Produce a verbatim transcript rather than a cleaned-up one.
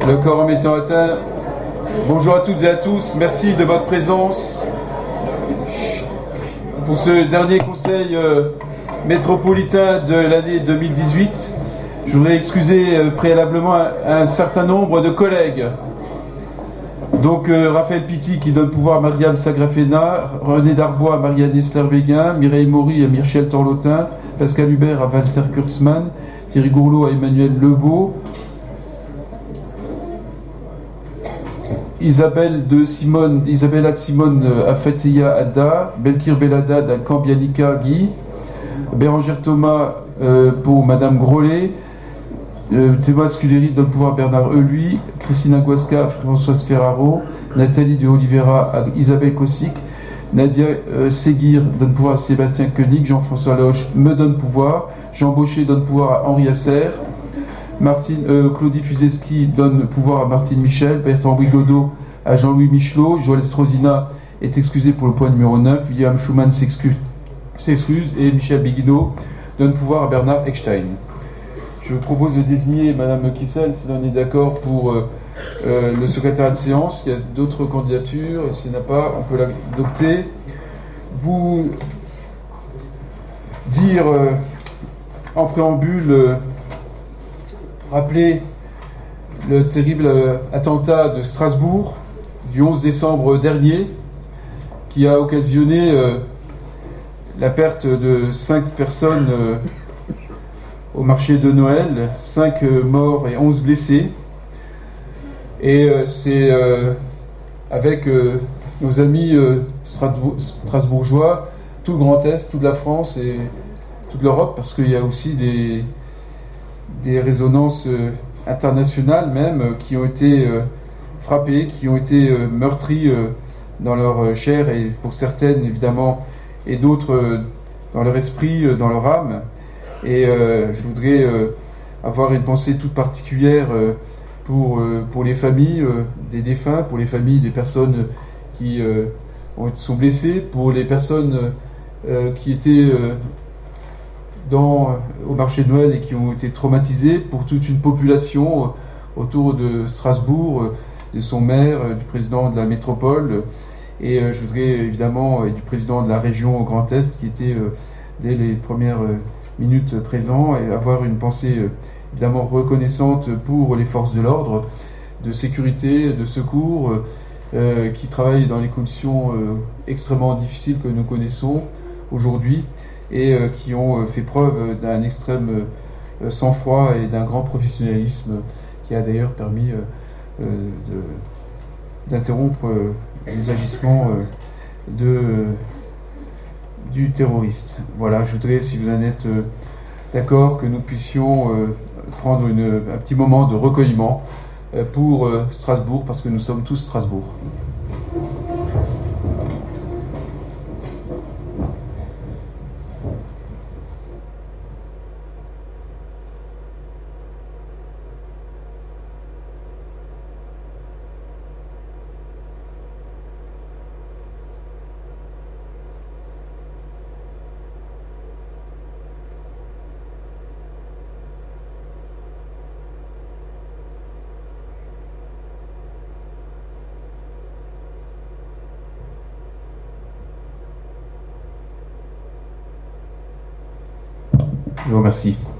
Le quorum étant atteint, bonjour à toutes et à tous, merci de votre présence pour ce dernier conseil euh, métropolitain de l'année deux mille dix-huit. Je voudrais excuser euh, préalablement un, un certain nombre de collègues. Donc euh, Raphaël Pitti qui donne pouvoir à Mariam Sagrafena, René Darbois à Marianne Esler-Béguin, Mireille Maury à Michel Torlotin, Pascal Hubert à Walter Kurtzmann, Thierry Gourlot à Emmanuel Lebeau, Isabelle de Simone, Isabella de Simone à Fatia Adda, Belkir Belhaddad à Cambianica Guy, Bérangère Thomas euh, pour Madame Grolet, euh, Théma Scudery donne pouvoir à Bernard Eluy, Christina Guasca à Françoise Ferraro, Nathalie de Oliveira à Isabelle Kossik, Nadia euh, Seguir donne pouvoir à Sébastien Koenig, Jean-François Loche me donne pouvoir, Jean Baucher donne pouvoir à Henri Asser, Martine, euh, Claudie Fuzeski donne pouvoir à Martine Michel, Bertrand Brigodeau à Jean-Louis Michelot, Joël Estrosina est excusé pour le point numéro neuf, William Schumann s'excuse, s'excuse et Michel Béguineau donne pouvoir à Bernard Eckstein. Je vous propose de désigner Madame Kissel, si l'on est d'accord, pour euh, euh, le secrétaire de séance. Il y a d'autres candidatures, et s'il n'y en a pas, on peut l'adopter. Vous dire euh, en préambule, euh, rappeler le terrible euh, attentat de Strasbourg du onze décembre dernier, qui a occasionné euh, la perte de cinq personnes euh, au marché de Noël, cinq euh, morts et onze blessés. Et euh, c'est euh, avec euh, nos amis euh, Strasbourg, strasbourgeois, tout le Grand Est, toute la France et toute l'Europe, parce qu'il y a aussi des, des résonances euh, internationales même, euh, qui ont été euh, frappées, qui ont été euh, meurtries euh, dans leur euh, chair, et pour certaines évidemment, et d'autres euh, dans leur esprit, euh, dans leur âme. Et euh, je voudrais euh, avoir une pensée toute particulière euh, pour, euh, pour les familles euh, des défunts, pour les familles des personnes qui euh, ont, sont blessées, pour les personnes euh, qui étaient euh, dans, euh, au marché de Noël et qui ont été traumatisées, pour toute une population euh, autour de Strasbourg, euh, de son maire, euh, du président de la métropole, et euh, je voudrais évidemment, et du président de la région au Grand Est, qui était euh, dès les premières euh, minutes présents, et avoir une pensée euh, évidemment reconnaissante pour les forces de l'ordre, de sécurité, de secours, euh, qui travaillent dans les conditions euh, extrêmement difficiles que nous connaissons aujourd'hui, et euh, qui ont euh, fait preuve d'un extrême euh, sang-froid et d'un grand professionnalisme, qui a d'ailleurs permis euh, euh, de, d'interrompre euh, les agissements euh, de, euh, du terroriste. Voilà, je voudrais, si vous en êtes euh, d'accord, que nous puissions euh, prendre une, un petit moment de recueillement euh, pour euh, Strasbourg, parce que nous sommes tous Strasbourg. Je vous remercie.